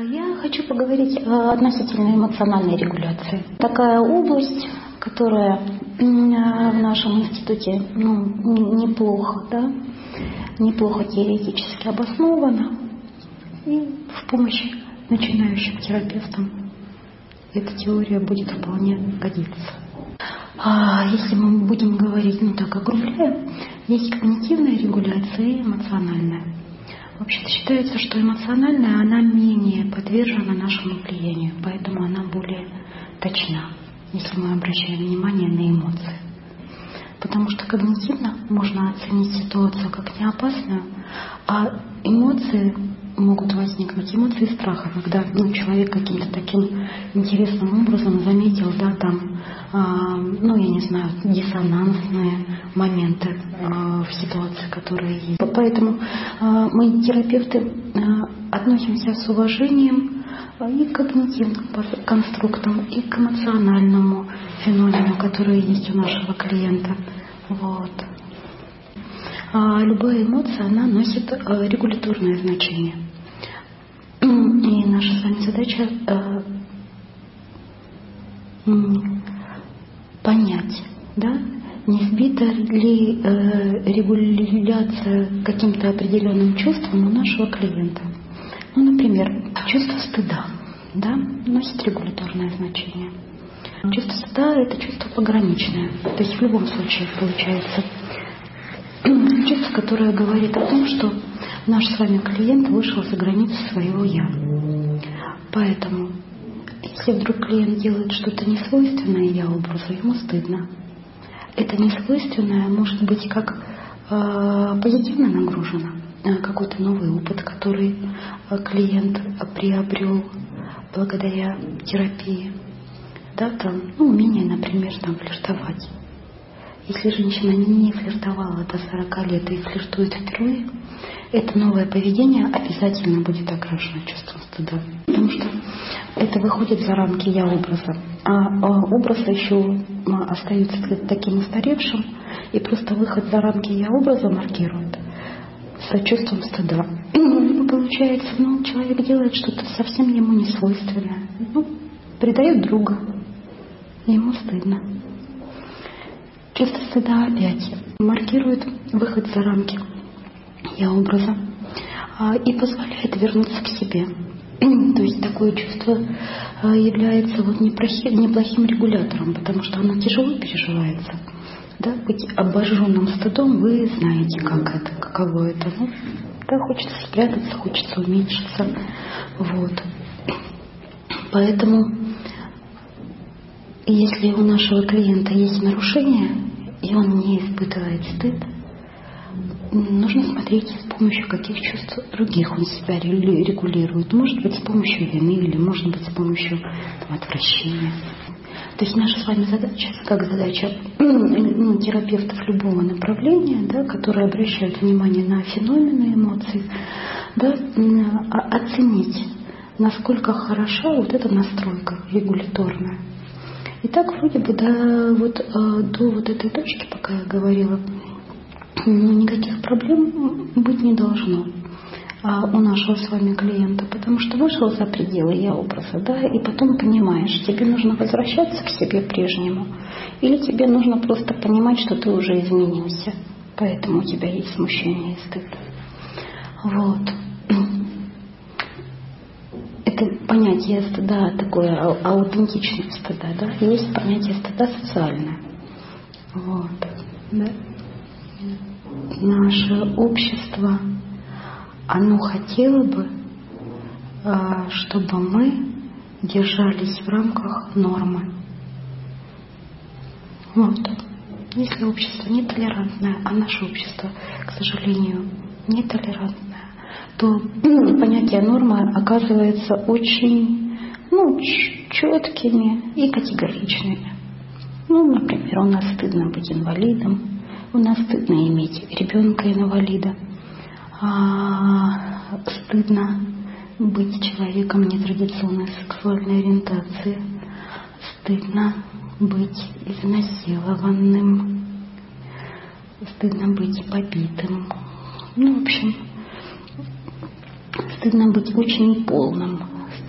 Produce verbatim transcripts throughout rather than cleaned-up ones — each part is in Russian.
Я хочу поговорить относительно эмоциональной регуляции. Такая область, которая в нашем институте ну, неплохо, да, неплохо теоретически обоснована, и в помощь начинающим терапевтам эта теория будет вполне годиться. А если мы будем говорить, ну так округляя, есть когнитивная регуляция и эмоциональная. Вообще-то считается, что эмоциональная, она менее подвержена нашему влиянию, поэтому она более точна, если мы обращаем внимание на эмоции. Потому что когнитивно можно оценить ситуацию как неопасную, а эмоции могут возникнуть, эмоции страха, когда ну, человек каким-то таким интересным образом заметил, да, там, э, ну, я не знаю, диссонансные моменты э, в ситуации, которые есть. Поэтому э, мы, терапевты, э, относимся с уважением и к когнитивным конструктам, и к эмоциональному феномену, который есть у нашего клиента. Вот. А любая эмоция, она носит э, регуляторное значение. И наша с вами задача э, понять, да, не сбита ли э, регуляция каким-то определенным чувством у нашего клиента. Ну, например, чувство стыда, да, носит регуляторное значение. Чувство стыда – это чувство пограничное, то есть в любом случае получается чувство, которое говорит о том, что наш с вами клиент вышел за границу своего «я». Поэтому, если вдруг клиент делает что-то несвойственное «я» образу, ему стыдно. Это несвойственное может быть как э, позитивно нагружено, э, какой-то новый опыт, который э, клиент приобрел благодаря терапии. Да, там, ну, умение, например, там, флиртовать. Если женщина не флиртовала до сорока лет и флиртует впервые, это новое поведение обязательно будет окрашено чувством стыда. Потому что это выходит за рамки «я» образа. А образ еще остается таким устаревшим, и просто выход за рамки «я» образа маркирует с чувством стыда. И получается, ну, человек делает что-то совсем ему не свойственное. Ну, предает друга. Ему стыдно. Чувство стыда опять маркирует выход за рамки «я» образа и позволяет вернуться к себе. То есть такое чувство является вот неплохим, неплохим регулятором, потому что оно тяжело переживается. Да? Быть обожженным стыдом, вы знаете, как это, каково это. Ну, да, хочется спрятаться, хочется уменьшиться. Вот. Поэтому если у нашего клиента есть нарушение, и он не испытывает стыд, нужно смотреть, с помощью каких чувств других он себя регулирует. Может быть, с помощью вины, или может быть, с помощью там, отвращения. То есть наша с вами задача, как задача ну, терапевтов любого направления, да, которые обращают внимание на феномены эмоций, да, оценить, насколько хороша вот эта настройка регуляторная. И так вроде бы до вот, до вот этой точки, пока я говорила, ну, никаких проблем быть не должно а, у нашего с вами клиента, потому что вышел за пределы «я» образа, да, и потом понимаешь, тебе нужно возвращаться к себе прежнему, или тебе нужно просто понимать, что ты уже изменился, поэтому у тебя есть смущение и стыд. Вот. Это понятие стыда такое, аутентичное стыда, да, есть понятие стыда социальное. Вот, да. Наше общество, оно хотело бы, чтобы мы держались в рамках нормы. Вот. Если общество нетолерантное, а наше общество, к сожалению, нетолерантное, то ну, понятие нормы оказывается очень ну, четкими и категоричными. Ну, например, у нас стыдно быть инвалидом, у нас стыдно иметь ребенка-инвалида, а стыдно быть человеком нетрадиционной сексуальной ориентации, стыдно быть изнасилованным, стыдно быть побитым. Ну, в общем, стыдно быть очень полным,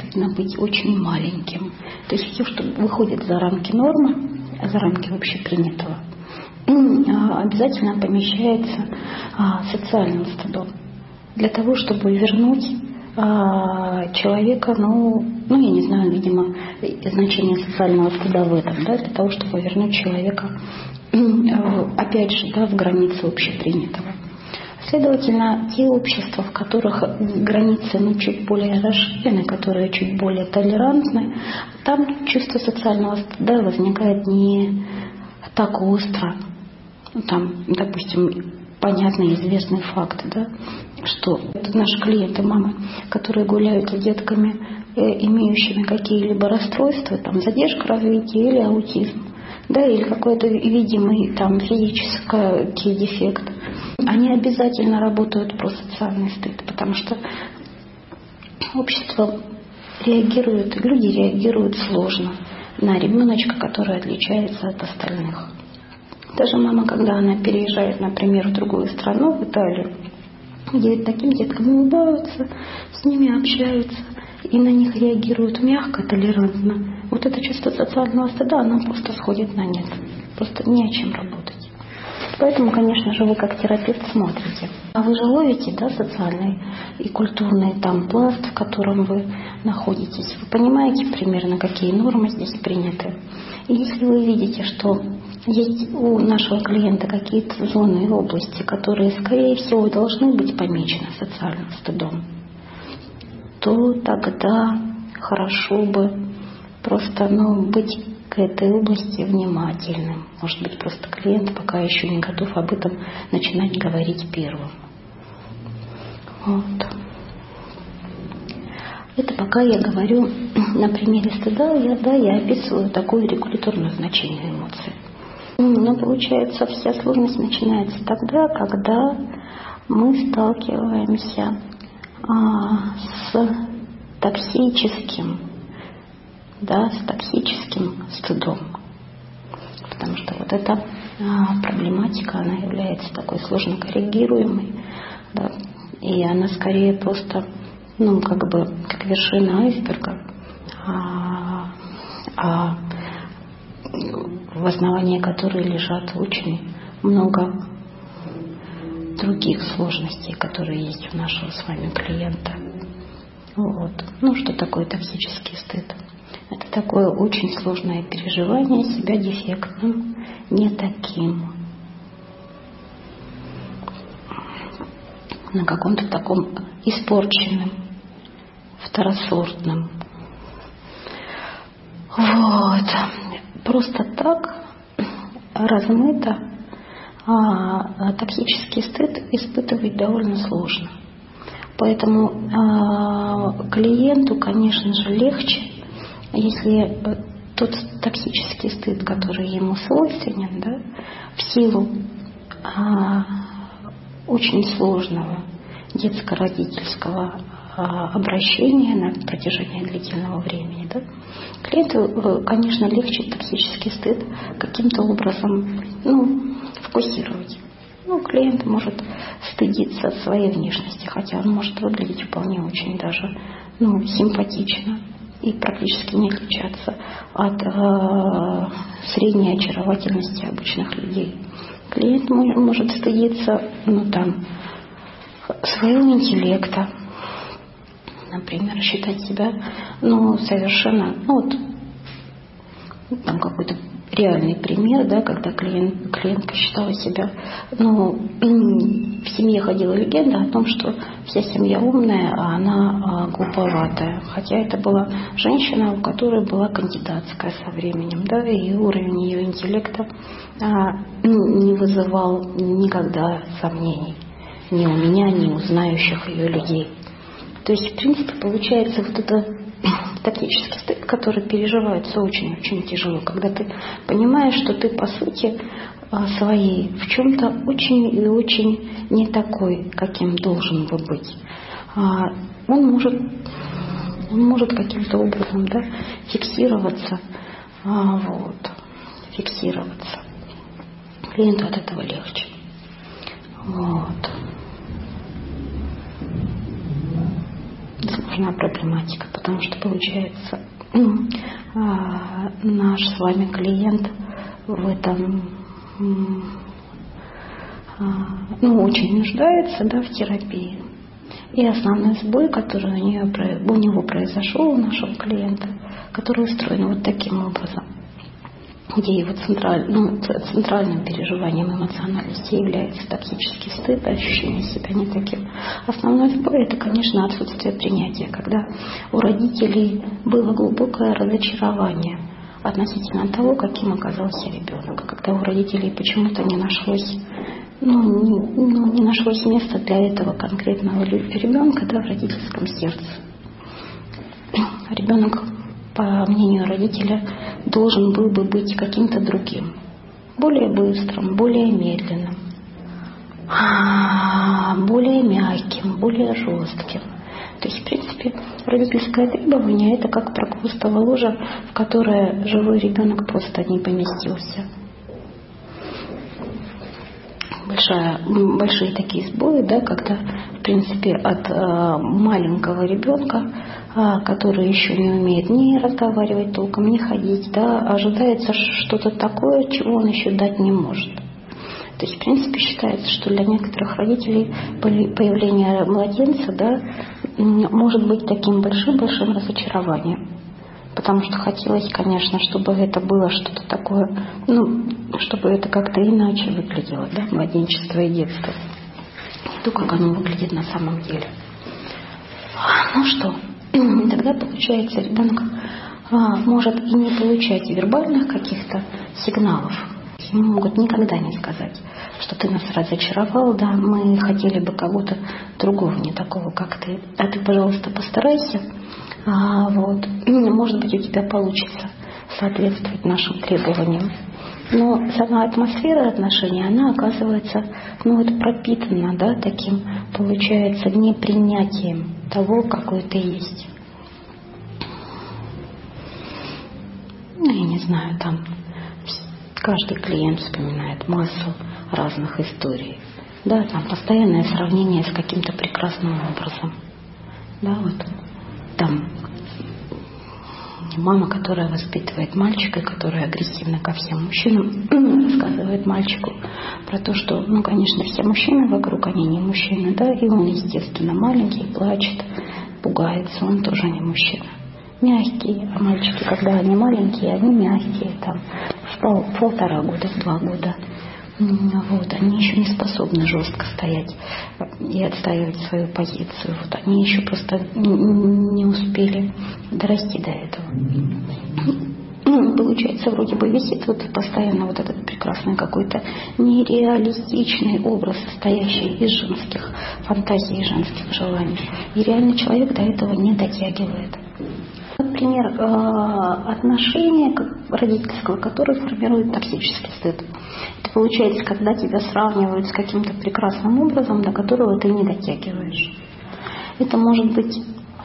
на быть очень маленьким. То есть все, что выходит за рамки нормы, за рамки общепринятого, обязательно помещается социальным стыдом. Для того, чтобы вернуть человека, ну, ну, я не знаю, видимо, значение социального стыда в этом, да, для того, чтобы вернуть человека, опять же, да, в границы общепринятого. Следовательно, те общества, в которых границы ну, чуть более расширены, которые чуть более толерантны, там чувство социального стыда возникает не так остро. Там, допустим, понятный известный факт, да, что это наши клиенты, мамы, которые гуляют с детками, имеющими какие-либо расстройства, там задержка развития или аутизм, да, или какой-то видимый там физический дефект, они обязательно работают про социальный стыд, потому что общество реагирует, люди реагируют сложно на ребеночка, который отличается от остальных. Даже мама, когда она переезжает, например, в другую страну, в Италию, где таким деткам улыбаются, с ними общаются и на них реагируют мягко, толерантно. Вот это чувство социального стыда, оно просто сходит на нет. Просто не о чем работать. Поэтому, конечно же, вы как терапевт смотрите. А вы же ловите, да, социальный и культурный там пласт, в котором вы находитесь. Вы понимаете примерно, какие нормы здесь приняты. И если вы видите, что есть у нашего клиента какие-то зоны и области, которые, скорее всего, должны быть помечены социальным стыдом, то тогда хорошо бы просто ну, быть к этой области внимательным. Может быть, просто клиент пока еще не готов об этом начинать говорить первым. Вот. Это пока я говорю на примере стыда, я, да, я описываю такое регуляторное значение эмоций. Но получается, вся сложность начинается тогда, когда мы сталкиваемся а, с токсическим, да, с токсическим стыдом. Потому что вот эта а, проблематика, она является такой сложно коррегируемой, да, и она скорее просто, ну, как бы, как вершина айсберга, а, а в основании которой лежат очень много других сложностей, которые есть у нашего с вами клиента. Вот. Ну, что такое токсический стыд? Это такое очень сложное переживание себя дефектным, не таким, на каком-то таком испорченном, второсортном. Вот. Просто так размыто а, токсический стыд испытывать довольно сложно. Поэтому а, клиенту, конечно же, легче, если тот токсический стыд, который ему свойственен, да, в силу а, очень сложного детско-родительского а, обращения на протяжении длительного времени, да, клиенту, конечно, легче токсический стыд каким-то образом, ну, фокусировать. Ну, клиент может стыдиться своей внешности, хотя он может выглядеть вполне очень даже, ну, симпатично и практически не отличаться от э, средней очаровательности обычных людей. Клиент может стыдиться, ну, там, своего интеллекта, например, считать себя, ну, совершенно, ну, вот, там какой-то реальный пример, да, когда клиент, клиентка считала себя, ну, в семье ходила легенда о том, что вся семья умная, а она а, глуповатая. Хотя это была женщина, у которой была кандидатская со временем, да, и уровень ее интеллекта а, не вызывал никогда сомнений ни у меня, ни у знающих ее людей. То есть, в принципе, получается вот это токсический стыд, который переживается очень-очень тяжело, когда ты понимаешь, что ты, по сути, своей в чем-то очень и очень не такой, каким должен бы быть. Он может, он может каким-то образом, да, фиксироваться, вот, фиксироваться. Клиенту от этого легче. Вот. нужна проблематика, потому что получается наш с вами клиент в этом ну, очень нуждается, да, в терапии. И основной сбой, который у, нее, у него произошел, у нашего клиента, который устроен вот таким образом, где его централь, ну, центральным переживанием эмоциональности является токсический стыд, ощущение себя не таким. Основной сбой — это, конечно, отсутствие принятия, когда у родителей было глубокое разочарование относительно того, каким оказался ребенок, когда у родителей почему-то не нашлось, ну, не, ну, не нашлось места для этого конкретного ребенка, да, в родительском сердце. Ребенок, по мнению родителя, должен был бы быть каким-то другим, более быстрым, более медленным, более мягким, более жестким. То есть, в принципе, родительское требование — это как прокрустово ложе, в которое живой ребенок просто не поместился. Большая, большие такие сбои, да, когда, в принципе, от э, маленького ребенка, э, который еще не умеет ни разговаривать толком, ни ходить, да, ожидается что-то такое, чего он еще дать не может. То есть, в принципе, считается, что для некоторых родителей появление младенца, да, может быть таким большим-большим разочарованием. Потому что хотелось, конечно, чтобы это было что-то такое, ну, чтобы это как-то иначе выглядело, да, младенчество и детство. Не то, как оно выглядит на самом деле. Ну что, тогда получается, ребенок а, может и не получать вербальных каких-то сигналов. Ему могут никогда не сказать, что ты нас разочаровал, да, мы хотели бы кого-то другого, не такого, как ты, а ты, пожалуйста, постарайся, а, вот, может быть, у тебя получится соответствовать нашим требованиям. Но сама атмосфера отношений, она оказывается, ну, вот пропитана, да, таким, получается, непринятием того, какой ты есть. Ну, я не знаю, там каждый клиент вспоминает массу разных историй. Да, там постоянное сравнение с каким-то прекрасным образом. Да, вот там мама, которая воспитывает мальчика, которая агрессивна ко всем мужчинам, рассказывает мальчику про то, что, ну, конечно, все мужчины вокруг, они не мужчины, да, и он, естественно, маленький, плачет, пугается, он тоже не мужчина. Мягкие, а мальчики, когда они маленькие, они мягкие, там, в пол, полтора года, в два года. Вот, они еще не способны жестко стоять и отстаивать свою позицию. Вот, они еще просто не успели дорасти до этого. Ну, получается, вроде бы висит вот постоянно вот этот прекрасный какой-то нереалистичный образ, состоящий из женских фантазий и женских желаний. И реальный человек до этого не дотягивает. Например, отношения родительского, которые формируют токсический стыд. Это получается, когда тебя сравнивают с каким-то прекрасным образом, до которого ты не дотягиваешь. Это может быть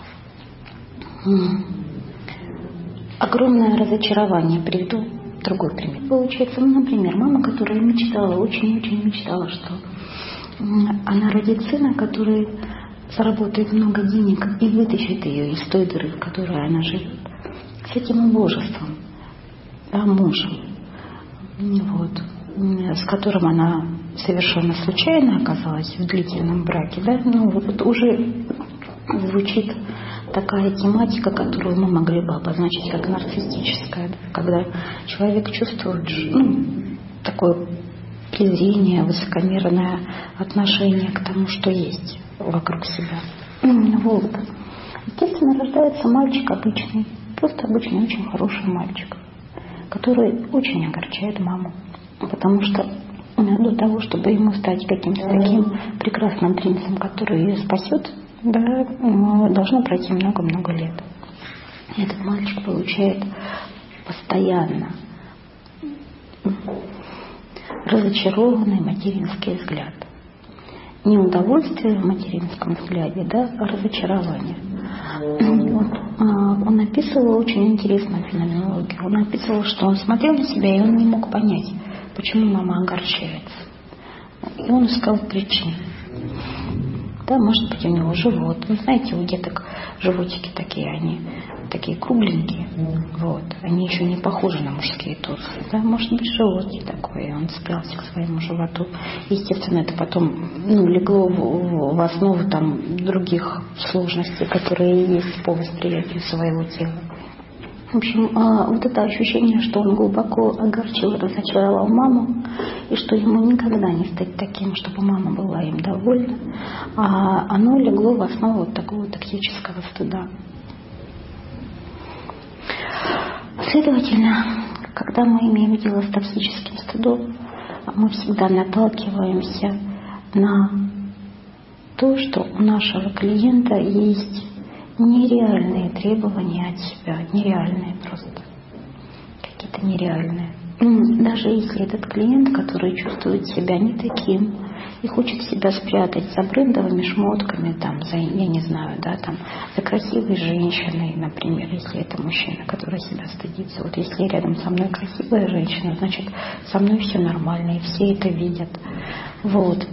огромное разочарование. Приведу другой пример. Получается, ну, например, мама, которая мечтала, очень-очень мечтала, что она родит сына, который заработает много денег и вытащит ее из той дыры, в которой она живет. С этим убожеством, да, мужем, вот, с которым она совершенно случайно оказалась в длительном браке, да, ну вот уже звучит такая тематика, которую мы могли бы обозначить как нарциссическая, да, когда человек чувствует, ну, такое презрение, высокомерное отношение к тому, что есть вокруг себя. Вот. Естественно, рождается мальчик обычный, просто обычный, очень хороший мальчик, который очень огорчает маму, потому что для того, чтобы ему стать каким-то таким прекрасным принцем, который ее спасет, да, должно пройти много-много лет. И этот мальчик получает постоянно разочарованный материнский взгляд. Не удовольствие в материнском взгляде, да, а разочарование. Вот, он описывал очень интересную феноменологию. Он описывал, что он смотрел на себя, и он не мог понять, почему мама огорчается. И он искал причины. Да, может быть, у него живот. Вы знаете, у деток животики такие, они такие кругленькие. Вот. Они еще не похожи на мужские торсы. Да, может быть, живот не такой, и он цеплялся к своему животу. Естественно, это потом ну, легло в, в основу там, других сложностей, которые есть по восприятию своего тела. В общем, вот это ощущение, что он глубоко огорчил и разочаровал маму, и что ему никогда не стать таким, чтобы мама была им довольна, оно легло в основу вот такого токсического стыда. Следовательно, когда мы имеем дело с токсическим стыдом, мы всегда наталкиваемся на то, что у нашего клиента есть нереальные требования от себя, нереальные просто, какие-то нереальные. Даже если этот клиент, который чувствует себя не таким и хочет себя спрятать за брендовыми шмотками, там, за, я не знаю, да, там, за красивой женщиной, например, если это мужчина, который себя стыдится. Вот если рядом со мной красивая женщина, значит, со мной все нормально, и все это видят. Вот.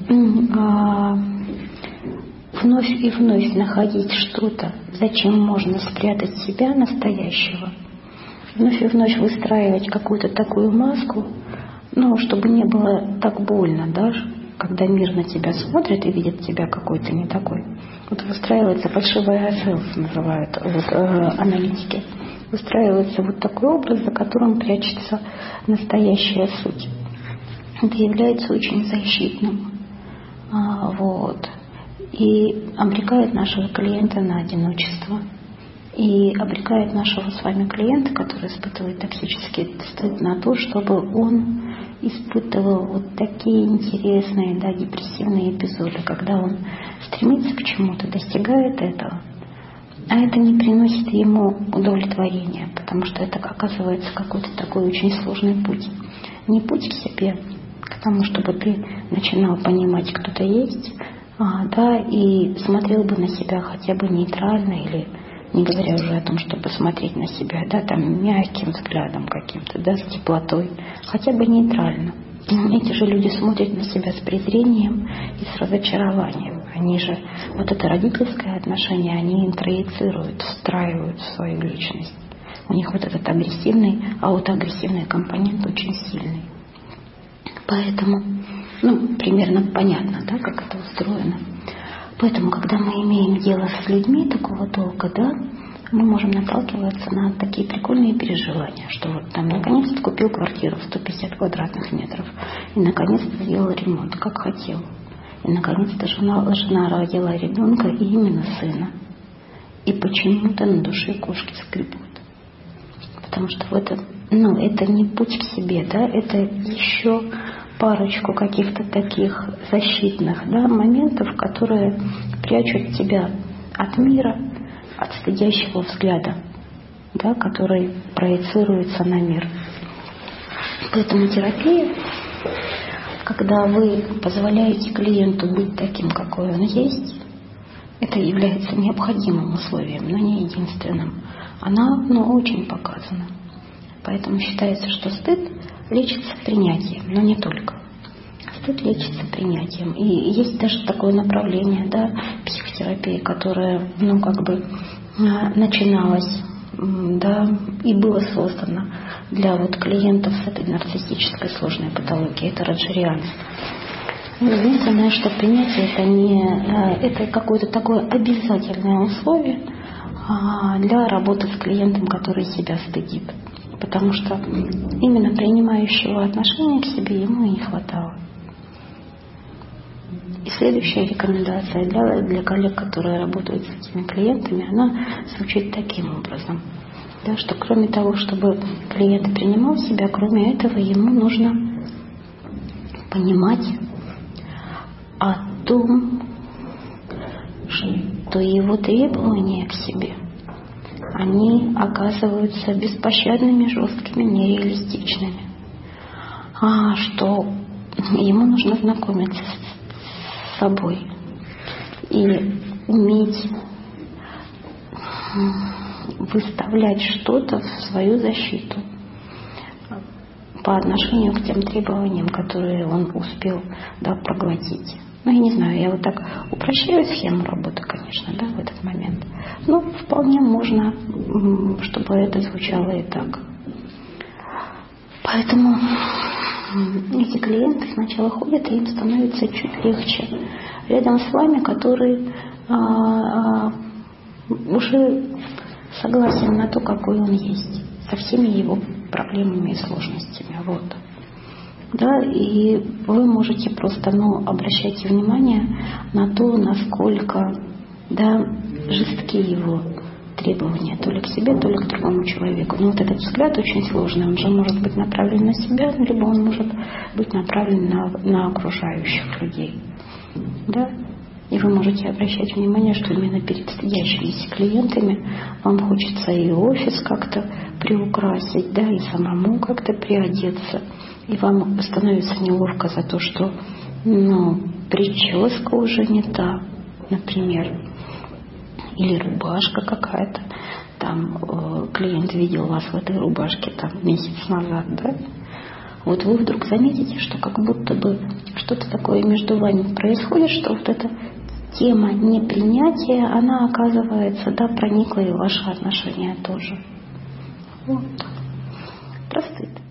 Вновь и вновь находить что-то, зачем можно спрятать себя настоящего, вновь и вновь выстраивать какую-то такую маску, ну, чтобы не было так больно, да, когда мир на тебя смотрит и видит тебя какой-то не такой. Вот выстраивается фальшивая селф, называют вот, э, аналитики. Выстраивается вот такой образ, за которым прячется настоящая суть. Это является очень защитным. А, вот. И обрекает нашего клиента на одиночество. И обрекает нашего с вами клиента, который испытывает токсический стыд, на то, чтобы он испытывал вот такие интересные, да, депрессивные эпизоды, когда он стремится к чему-то, достигает этого, а это не приносит ему удовлетворения, потому что это оказывается какой-то такой очень сложный путь. Не путь к себе, к тому, чтобы ты начинал понимать, кто ты есть, а, да, и смотрел бы на себя хотя бы нейтрально, или не говоря уже о том, чтобы смотреть на себя, да, там мягким взглядом каким-то, да, с теплотой, хотя бы нейтрально. Эти же люди смотрят на себя с презрением и с разочарованием. Они же, вот это родительское отношение, они интроицируют, встраивают в свою личность. У них вот этот агрессивный, аутоагрессивный компонент очень сильный. Поэтому, ну, примерно понятно, да, как это устроено. Поэтому, когда мы имеем дело с людьми такого толка, да, мы можем наталкиваться на такие прикольные переживания, что вот там наконец-то купил квартиру в сто пятьдесят квадратных метров и наконец-то сделал ремонт, как хотел. И наконец-то жена, жена родила ребенка, и именно сына. И почему-то на душе кошки скребут. Потому что в этом, ну, это не путь к себе, да, это еще парочку каких-то таких защитных, да, моментов, которые прячут тебя от мира, от стыдящего взгляда, да, который проецируется на мир. Поэтому терапия, когда вы позволяете клиенту быть таким, какой он есть, это является необходимым условием, но не единственным. Она, ну, очень показана. Поэтому считается, что стыд лечится принятием, но не только. Стыд лечится принятием. И есть даже такое направление, да, психотерапии, которое, ну, как бы начиналось, да, и было создано для вот клиентов с этой нарциссической сложной патологией. Это роджерианство. Единственное, что принятие это не это какое-то такое обязательное условие для работы с клиентом, который себя стыдит. Потому что именно принимающего отношения к себе ему и не хватало. И следующая рекомендация для, для коллег, которые работают с этими клиентами, она звучит таким образом. Да, что кроме того, чтобы клиент принимал себя, кроме этого ему нужно понимать о том, что его требования к себе, они оказываются беспощадными, жесткими, нереалистичными. А что ему нужно знакомиться с собой и уметь выставлять что-то в свою защиту по отношению к тем требованиям, которые он успел, да, проглотить. Ну, я не знаю, я вот так упрощаю схему работы, конечно, да, в этот момент. Но вполне можно, чтобы это звучало и так. Поэтому эти клиенты сначала ходят, и им становится чуть легче рядом с вами, который а, а, уже согласен на то, какой он есть, со всеми его проблемами и сложностями. Вот. Да, и вы можете просто, ну, обращайте внимание на то, насколько, да, жестки его требования, то ли к себе, то ли к другому человеку. Но вот этот взгляд очень сложный, он же может быть направлен на себя, либо он может быть направлен на, на окружающих людей. Да? И вы можете обращать внимание, что именно перед сидящимися клиентами вам хочется и офис как-то приукрасить, да, и самому как-то приодеться. И вам становится неловко за то, что, ну, прическа уже не та, например, или рубашка какая-то. Там э, клиент видел вас в этой рубашке там месяц назад, да? Вот вы вдруг заметите, что как будто бы что-то такое между вами происходит, что вот эта тема непринятия, она оказывается, да, проникла и в ваши отношения тоже. Вот. Простые.